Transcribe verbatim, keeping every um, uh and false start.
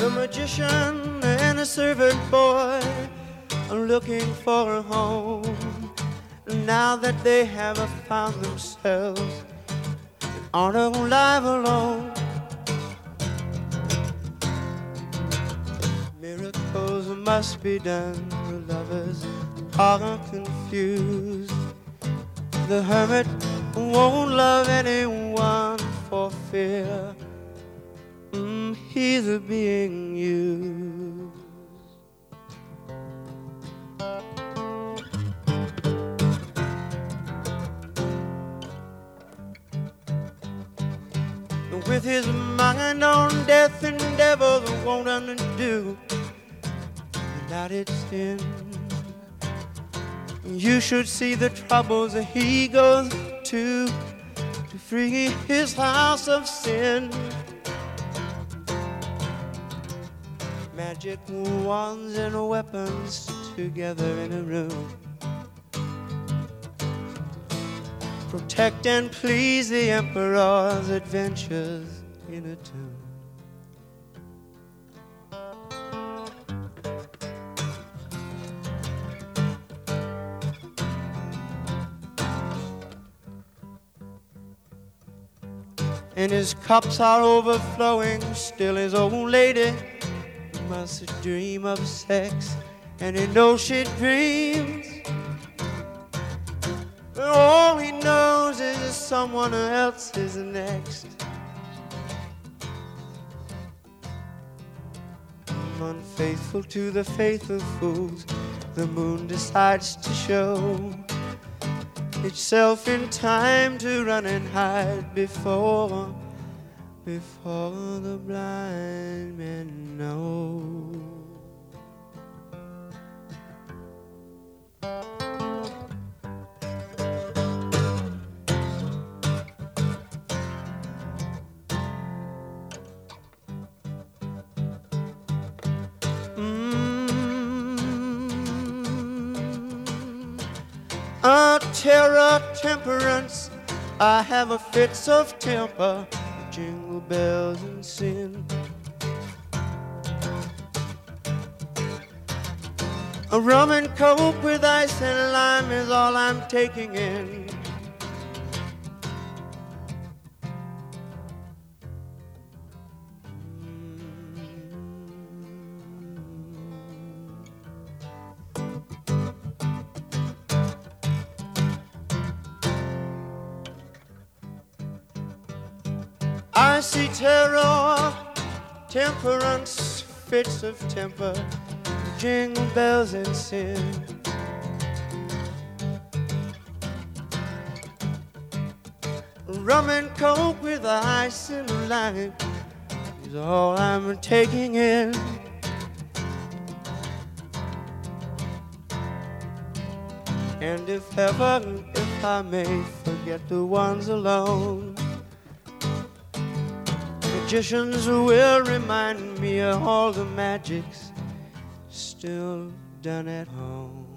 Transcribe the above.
The magician and a servant boy are looking for a home. Now that they have found themselves on a life alone. Miracles must be done. The lovers are confused. The hermit won't love anyone for fear mm, he's being used. With his mind on death and devil won't undo that it's sin. You should see the troubles that he goes to to free his house of sin. Magic wands and weapons together in a room. Protect and please the emperor's adventures in a tomb. And his cups are overflowing, still his old lady must dream of sex, and he knows she dreams. But all he knows is someone else is next. Unfaithful to the faithful fools, the moon decides to show itself in time to run and hide before, before the blind men know. A terror, temperance, I have a fits of temper, jingle bells and sin. A rum and coke with ice and lime is all I'm taking in. I see terror, temperance, fits of temper, jingle bells and sin. Rum and coke with ice and lime is all I'm taking in. And if ever, if I may forget the ones alone, magicians will remind me of all the magics still done at home.